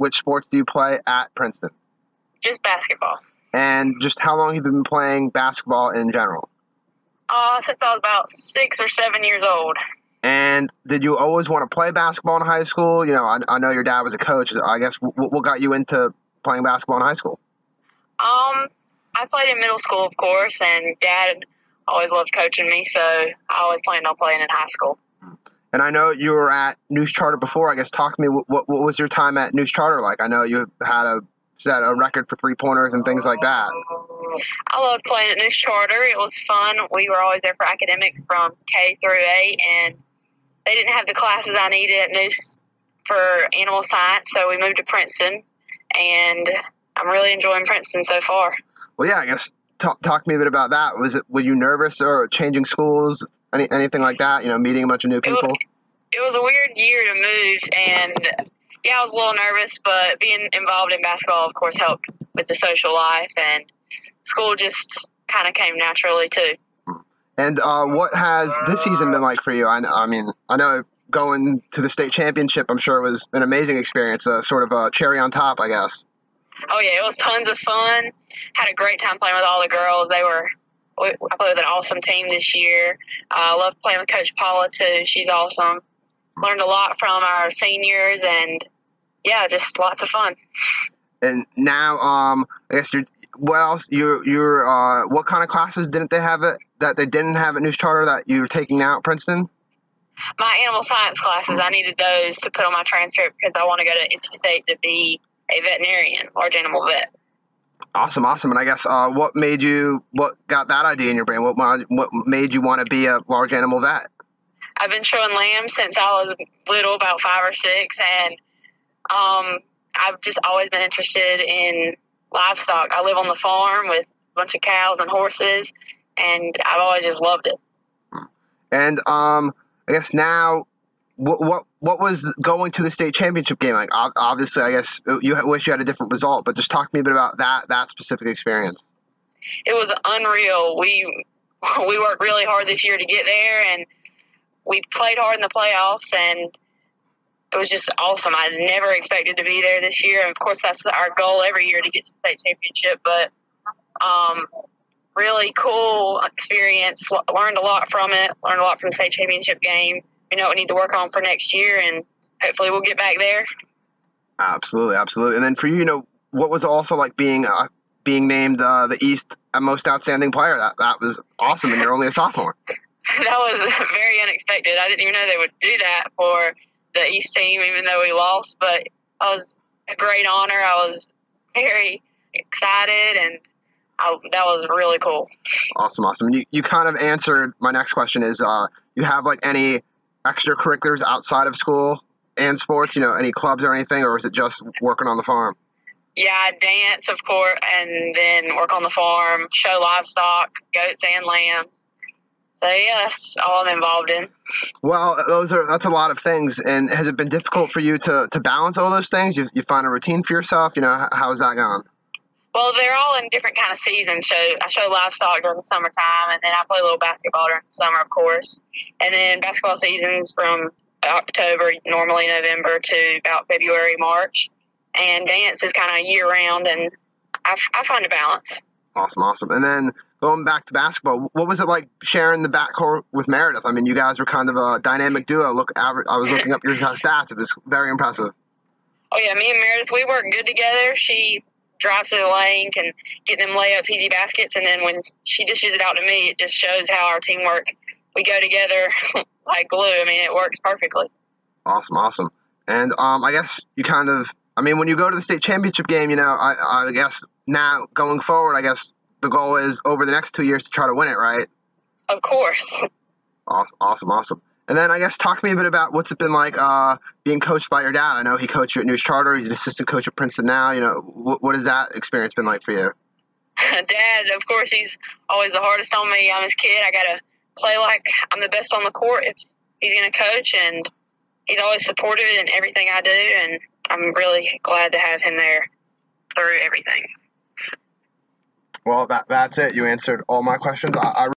which sports do you play at Princeton? Just basketball. And just how long have you been playing basketball in general? Since I was about 6 or 7 years old. And did you always want to play basketball in high school? You know, I know your dad was a coach. I guess what got you into playing basketball in high school? I played in middle school, of course, and Dad always loved coaching me, so I always planned on playing in high school. And I know you were at News Charter before. I guess talk to me. What was your time at News Charter like? I know you had set a record for 3-pointers and things like that. I loved playing at News Charter. It was fun. We were always there for academics from K through 8, and they didn't have the classes I needed at News for animal science, so we moved to Princeton, and I'm really enjoying Princeton so far. Well, yeah, I guess talk to me a bit about that. Were you nervous or changing schools, anything like that? You know, meeting a bunch of new people. It was a weird year to move, and yeah, I was a little nervous, but being involved in basketball, of course, helped with the social life, and school just kind of came naturally too. And what has this season been like for you? I mean, I know going to the state championship, I'm sure it was an amazing experience, sort of a cherry on top, I guess. Oh, yeah, it was tons of fun. Had a great time playing with all the girls. I played with an awesome team this year. I love playing with Coach Paula, too. She's awesome. Learned a lot from our seniors, and, yeah, just lots of fun. And now, I guess what else? What kind of classes didn't they have that they didn't have at News Charter that you were taking now at Princeton? My animal science classes, I needed those to put on my transcript because I want to go to NC State to be a veterinarian, large animal vet. Awesome. And I guess what got that idea in your brain? What made you want to be a large animal vet? I've been showing lambs since I was little, about 5 or 6, and I've just always been interested in livestock. I live on the farm with a bunch of cows and horses, and I've always just loved it. And I guess now, what was going to the state championship game like? Obviously, I guess you wish you had a different result, but just talk to me a bit about that specific experience. It was unreal. We worked really hard this year to get there, and we played hard in the playoffs, and it was just awesome. I never expected to be there this year, and of course that's our goal every year, to get to the state championship. But really cool experience. Learned a lot from it. Learned a lot from the state championship game. We know what we need to work on for next year, and hopefully we'll get back there. Absolutely. And then for you, what was also like being named the East Most Outstanding Player? That was awesome, and you're only a sophomore. That was very unexpected. I didn't even know they would do that for the East team, even though we lost. But it was a great honor. I was very excited, and that was really cool. Awesome. And you kind of answered my next question. Is you have like any extracurriculars outside of school and sports? Any clubs or anything, or is it just working on the farm? Yeah, I dance, of course, and then work on the farm, show livestock, goats and lambs. So, yeah, that's all I'm involved in. Well, that's a lot of things. And has it been difficult for you to balance all those things? You find a routine for yourself? How is that going? Well, they're all in different kind of seasons. So I show livestock during the summertime, and then I play a little basketball during the summer, of course. And then basketball season's from October, normally November, to about February, March. And dance is kind of year-round, and I find a balance. Awesome. And then going back to basketball, what was it like sharing the backcourt with Meredith? I mean, you guys were kind of a dynamic duo. I was looking up your stats. It was very impressive. Oh, yeah, me and Meredith, we work good together. She drives to the lane, can get them layups, easy baskets, and then when she dishes it out to me, it just shows how our teamwork, we go together like glue. I mean, it works perfectly. Awesome. And I guess you kind of, when you go to the state championship game, I guess now going forward, I guess the goal is over the next 2 years to try to win it, right? Of course. Awesome. And then I guess talk to me a bit about what's it been like being coached by your dad. I know he coached you at News Charter. He's an assistant coach at Princeton now. What has that experience been like for you? Dad, of course, he's always the hardest on me. I'm his kid. I got to play like I'm the best on the court if he's going to coach, and he's always supportive in everything I do, and I'm really glad to have him there through everything. Well, that's it. You answered all my questions. I